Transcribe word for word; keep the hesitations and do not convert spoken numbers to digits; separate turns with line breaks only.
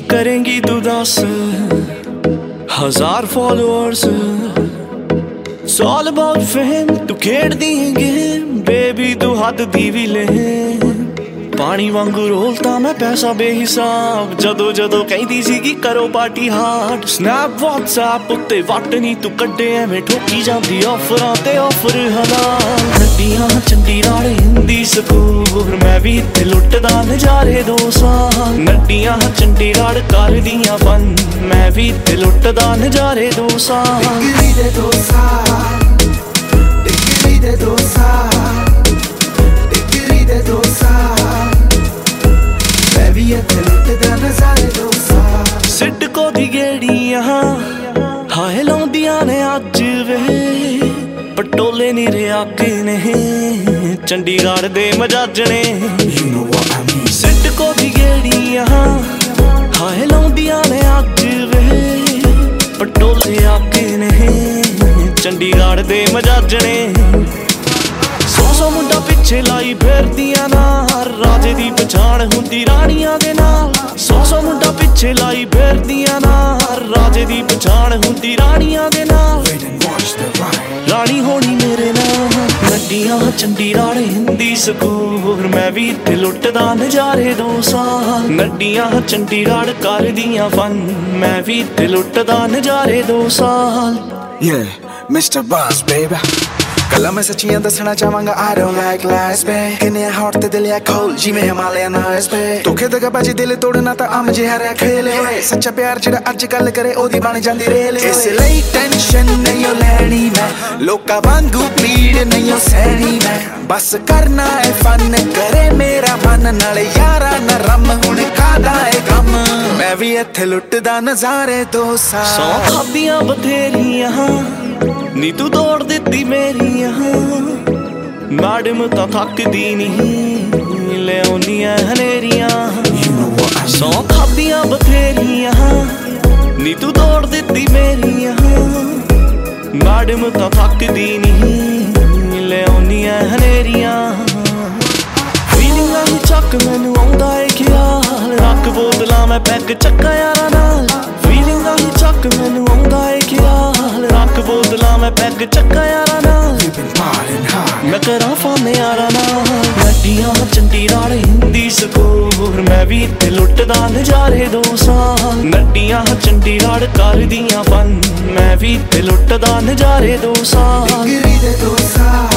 करेंगी तू दस हजार followers It's all about fame तू खेड़ दी गेम बेबी तू हद दी भी ले पानी वांगू रोलता मैं पैसा बेहिसाब जदों जदों कहती सी कि करो पार्टी हार्ड स्नैप व्हाट्सएप उत्ते वट नहीं तू कड्डे एवें ठोकी जांदी ऑफरां ते ऑफर हलाल नड्डियां चंडीगढ़ हिंदी स्कूल मैं भी इत्थे लुटदा नजारे दो साल नड्डियां चंडीगढ़ कर दियां फन मैं भी इत्थे लुटदा नजारे दो साल
डिग्री दे दो साल डिग्री दे दो साल डिग्री दे दो साल
सिडको दी गेड़ियां हाय लाउंदियां ने अज वे पटोले नी रियाके ने चंडीगढ़ दे मजाजने सिडको दी गेड़ियां हाय लाउंदियां ने अज वे पटोले आके ने चंडीगढ़ दे मजाजने सौ सौ मुंडा पिछे लाई फिरदियां नाल राजे दी पछाण हुंदी राणियां दे नाल सौ सौ मुंडा पिछे लाई फिरदियां नाल राजे दी पछाण हुंदी राणियां दे नाल रानी होनी मेरे नाल नड्डियां चंडीगढ़ हिंदी स्कूल मैं भी इत्थे लुटदा नजारे दो साल नड्डियां चंडीगढ़ कर दियां फन मैं भी इत्थे लुटदा नजारे दो साल
Yeah, Mister Boss baby कला मैं सच्चियां दसना चाहांगा I don't like lies babe किन्ने हॉट ते दिल या cold जिवें हिमालयन आइस babe धोखे दगा बाजी दिल तोड़ना तां आम जिहा रहा खेल होए सच्चा प्यार जिहड़ा अज गल करे ओदी बन जांदी रेल इस लई टेंशन नहीं लैनी मैं लोकां वांगू पीड़ नहीं सहनी मैं बस करना है फन करे मेरा मन नाल यारा ना रम हुण कादा है गम मैं भी इत्थे लुटदा नज़ारे दो साल
सौ खादियां बथेरियां नी तू तोड़ दित्ती मेरियां मैडम तां थकदी नहीं ले आउंदियां हनेरियां सौ खादियां बथेरियां नी तू तोड़ दित्ती मेरियां मैडम तां थकदी नहीं ले आउंदियां हनेरियां फीलिंगां ही चक मैनू आउंदा है ख्याल रख बोतलां मैं पैग चक्का यारां नाल फीलिंगां ही चक मैनू आउंदा है ख्याल रख बोतलां मैं पैग चक्का यारां नाल मैं करा फाने यारां नाल नड्डियां चंडीगढ़ हिंदी स्कूल मैं भी इत्थे लुटदा नजारे दो साल नड्डियां चंडीगढ़ कर दियां फन मैं भी इत्थे लुटदा नजारे दो साल
डिग्री दे दो साल